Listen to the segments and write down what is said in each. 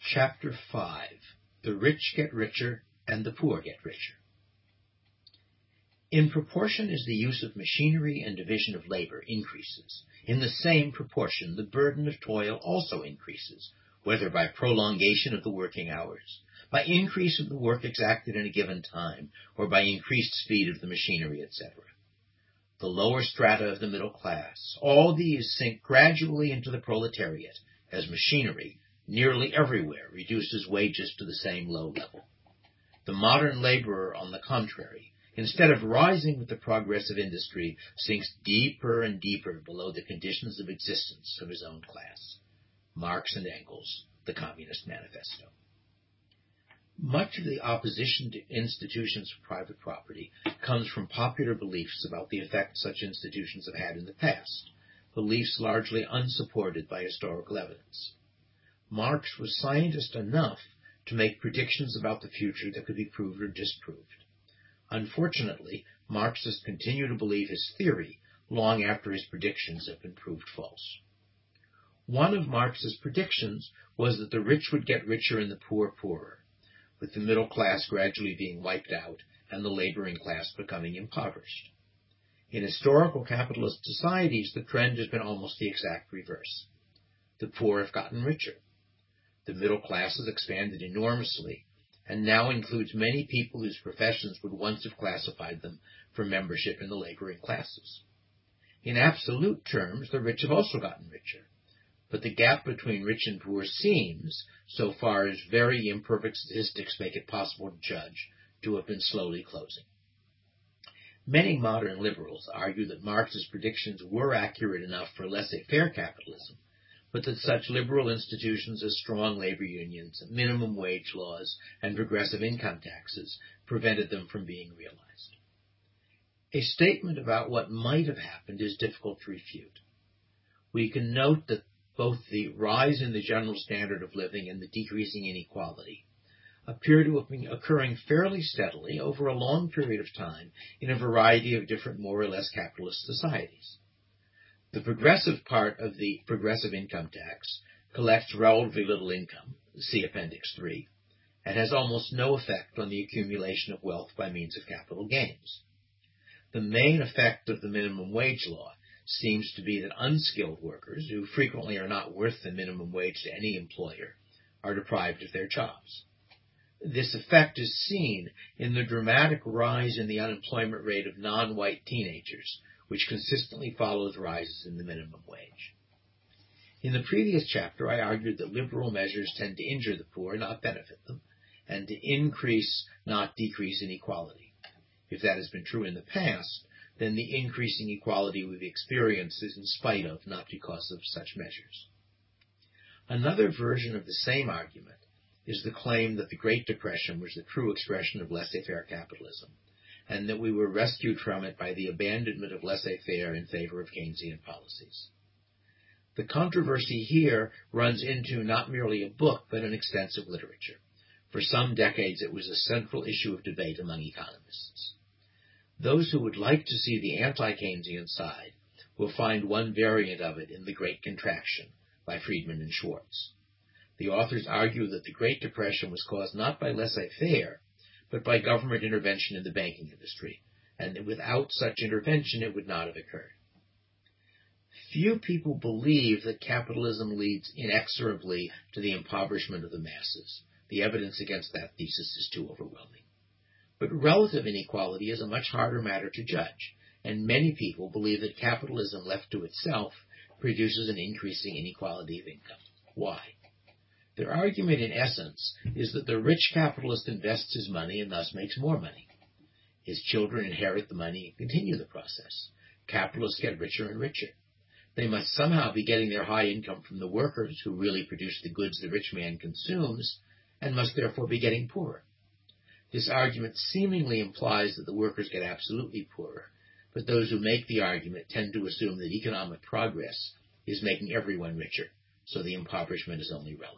Chapter 5. The Rich Get Richer and the Poor Get Richer. In proportion as the use of machinery and division of labor increases, in the same proportion the burden of toil also increases, whether by prolongation of the working hours, by increase of the work exacted in a given time, or by increased speed of the machinery, etc. The lower strata of the middle class, all these sink gradually into the proletariat, as machinery, nearly everywhere, reduces wages to the same low level. The modern laborer, on the contrary, instead of rising with the progress of industry, sinks deeper and deeper below the conditions of existence of his own class. Marx and Engels, The Communist Manifesto. Much of the opposition to institutions of private property comes from popular beliefs about the effect such institutions have had in the past, beliefs largely unsupported by historical evidence. Marx was scientist enough to make predictions about the future that could be proved or disproved. Unfortunately, Marxists continue to believe his theory long after his predictions have been proved false. One of Marx's predictions was that the rich would get richer and the poor poorer, with the middle class gradually being wiped out and the laboring class becoming impoverished. In historical capitalist societies, the trend has been almost the exact reverse. The poor have gotten richer. The middle class has expanded enormously, and now includes many people whose professions would once have classified them for membership in the laboring classes. In absolute terms, the rich have also gotten richer, but the gap between rich and poor seems, so far as very imperfect statistics make it possible to judge, to have been slowly closing. Many modern liberals argue that Marx's predictions were accurate enough for laissez-faire capitalism, but that such liberal institutions as strong labor unions, minimum wage laws, and progressive income taxes prevented them from being realized. A statement about what might have happened is difficult to refute. We can note that both the rise in the general standard of living and the decreasing inequality appear to have been occurring fairly steadily over a long period of time in a variety of different more or less capitalist societies. The progressive part of the progressive income tax collects relatively little income, see Appendix 3, and has almost no effect on the accumulation of wealth by means of capital gains. The main effect of the minimum wage law seems to be that unskilled workers, who frequently are not worth the minimum wage to any employer, are deprived of their jobs. This effect is seen in the dramatic rise in the unemployment rate of non-white teenagers, which consistently follows rises in the minimum wage. In the previous chapter, I argued that liberal measures tend to injure the poor, not benefit them, and to increase, not decrease, inequality. If that has been true in the past, then the increasing equality we've experienced is in spite of, not because of, such measures. Another version of the same argument is the claim that the Great Depression was the true expression of laissez-faire capitalism, and that we were rescued from it by the abandonment of laissez-faire in favor of Keynesian policies. The controversy here runs into not merely a book, but an extensive literature. For some decades, it was a central issue of debate among economists. Those who would like to see the anti-Keynesian side will find one variant of it in The Great Contraction by Friedman and Schwartz. The authors argue that the Great Depression was caused not by laissez-faire, but by government intervention in the banking industry, and that without such intervention it would not have occurred. Few people believe that capitalism leads inexorably to the impoverishment of the masses. The evidence against that thesis is too overwhelming. But relative inequality is a much harder matter to judge, and many people believe that capitalism left to itself produces an increasing inequality of income. Why? Their argument, in essence, is that the rich capitalist invests his money and thus makes more money. His children inherit the money and continue the process. Capitalists get richer and richer. They must somehow be getting their high income from the workers who really produce the goods the rich man consumes, and must therefore be getting poorer. This argument seemingly implies that the workers get absolutely poorer, but those who make the argument tend to assume that economic progress is making everyone richer, so the impoverishment is only relative.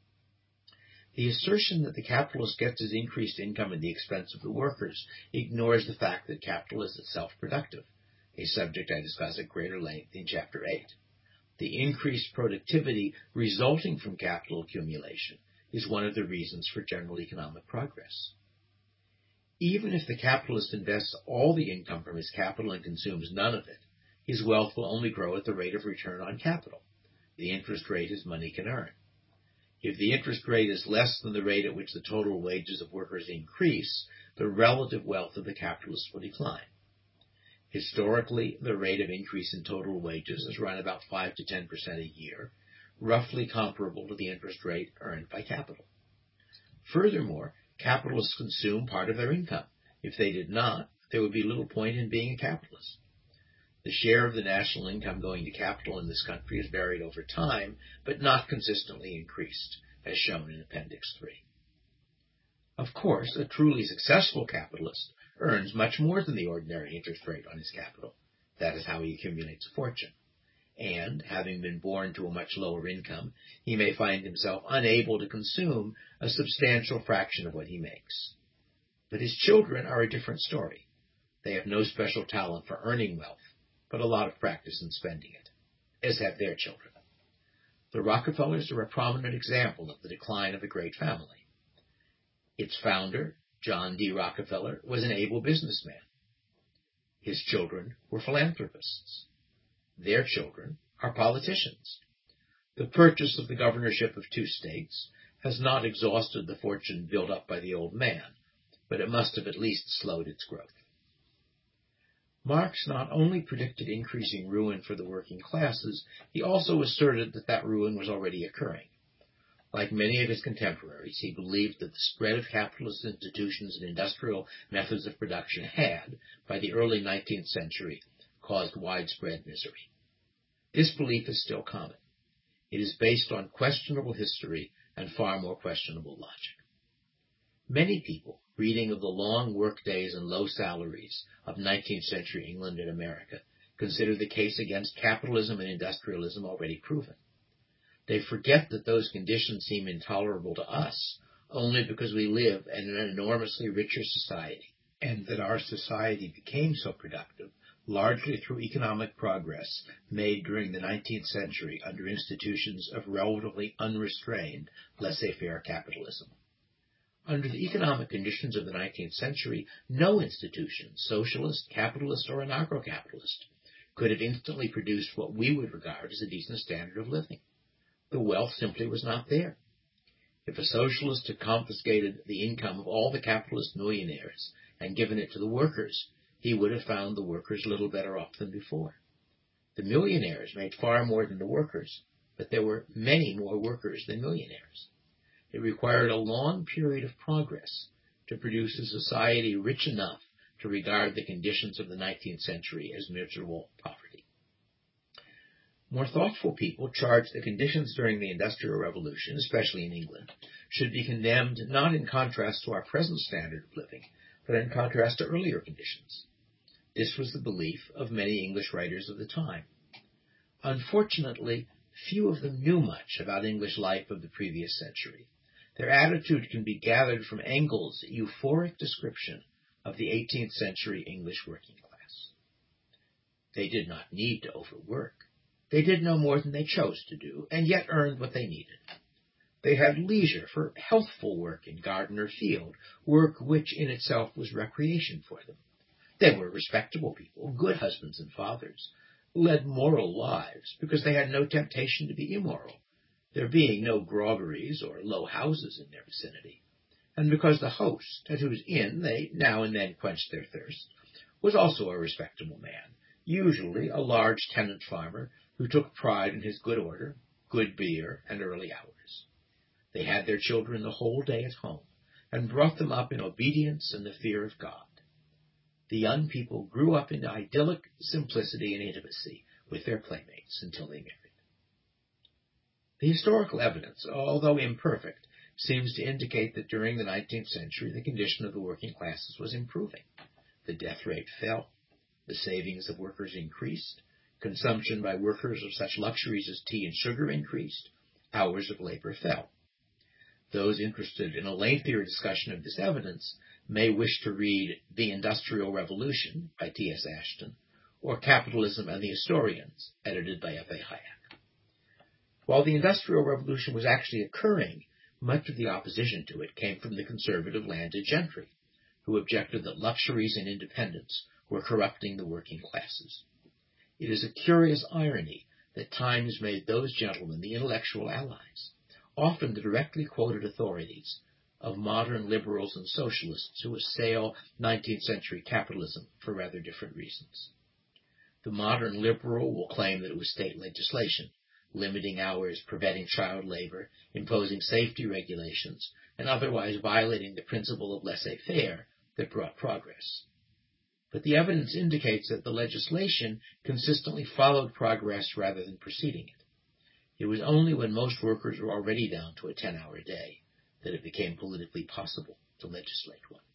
The assertion that the capitalist gets his increased income at the expense of the workers ignores the fact that capital is itself productive, a subject I discuss at greater length in Chapter 8. The increased productivity resulting from capital accumulation is one of the reasons for general economic progress. Even if the capitalist invests all the income from his capital and consumes none of it, his wealth will only grow at the rate of return on capital, the interest rate his money can earn. If the interest rate is less than the rate at which the total wages of workers increase, the relative wealth of the capitalist will decline. Historically, the rate of increase in total wages has run about 5 to 10% a year, roughly comparable to the interest rate earned by capital. Furthermore, capitalists consume part of their income. If they did not, there would be little point in being a capitalist. The share of the national income going to capital in this country has varied over time, but not consistently increased, as shown in Appendix 3. Of course, a truly successful capitalist earns much more than the ordinary interest rate on his capital. That is how he accumulates a fortune. And, having been born to a much lower income, he may find himself unable to consume a substantial fraction of what he makes. But his children are a different story. They have no special talent for earning wealth, but a lot of practice in spending it, as have their children. The Rockefellers are a prominent example of the decline of a great family. Its founder, John D. Rockefeller, was an able businessman. His children were philanthropists. Their children are politicians. The purchase of the governorship of 2 states has not exhausted the fortune built up by the old man, but it must have at least slowed its growth. Marx not only predicted increasing ruin for the working classes, he also asserted that that ruin was already occurring. Like many of his contemporaries, he believed that the spread of capitalist institutions and industrial methods of production had, by the early 19th century, caused widespread misery. This belief is still common. It is based on questionable history and far more questionable logic. Many people, reading of the long work days and low salaries of 19th century England and America, consider the case against capitalism and industrialism already proven. They forget that those conditions seem intolerable to us only because we live in an enormously richer society, and that our society became so productive largely through economic progress made during the 19th century under institutions of relatively unrestrained, laissez-faire capitalism. Under the economic conditions of the 19th century, no institution, socialist, capitalist, or anarcho-capitalist, could have instantly produced what we would regard as a decent standard of living. The wealth simply was not there. If a socialist had confiscated the income of all the capitalist millionaires and given it to the workers, he would have found the workers little better off than before. The millionaires made far more than the workers, but there were many more workers than millionaires. It required a long period of progress to produce a society rich enough to regard the conditions of the 19th century as miserable poverty. More thoughtful people charge the conditions during the Industrial Revolution, especially in England, should be condemned not in contrast to our present standard of living, but in contrast to earlier conditions. This was the belief of many English writers of the time. Unfortunately, few of them knew much about English life of the previous century. Their attitude can be gathered from Engels' euphoric description of the 18th century English working class. They did not need to overwork. They did no more than they chose to do, and yet earned what they needed. They had leisure for healthful work in garden or field, work which in itself was recreation for them. They were respectable people, good husbands and fathers, led moral lives because they had no temptation to be immoral, there being no groggeries or low houses in their vicinity, and because the host, at whose inn they now and then quenched their thirst, was also a respectable man, usually a large tenant farmer who took pride in his good order, good beer, and early hours. They had their children the whole day at home, and brought them up in obedience and the fear of God. The young people grew up in idyllic simplicity and intimacy with their playmates until they married. The historical evidence, although imperfect, seems to indicate that during the 19th century the condition of the working classes was improving. The death rate fell, the savings of workers increased, consumption by workers of such luxuries as tea and sugar increased, hours of labor fell. Those interested in a lengthier discussion of this evidence may wish to read The Industrial Revolution by T.S. Ashton, or Capitalism and the Historians, edited by F.A. Hayek. While the Industrial Revolution was actually occurring, Much of the opposition to it came from the conservative landed gentry, who objected that luxuries and independence were corrupting the working classes. It is a curious irony that Times made those gentlemen the intellectual allies, often the directly quoted authorities, of modern liberals and socialists who assail 19th century capitalism for rather different reasons. The modern liberal will claim that it was state legislation, limiting hours, preventing child labor, imposing safety regulations, and otherwise violating the principle of laissez-faire that brought progress. But the evidence indicates that the legislation consistently followed progress rather than preceding it. It was only when most workers were already down to a 10-hour day that it became politically possible to legislate one.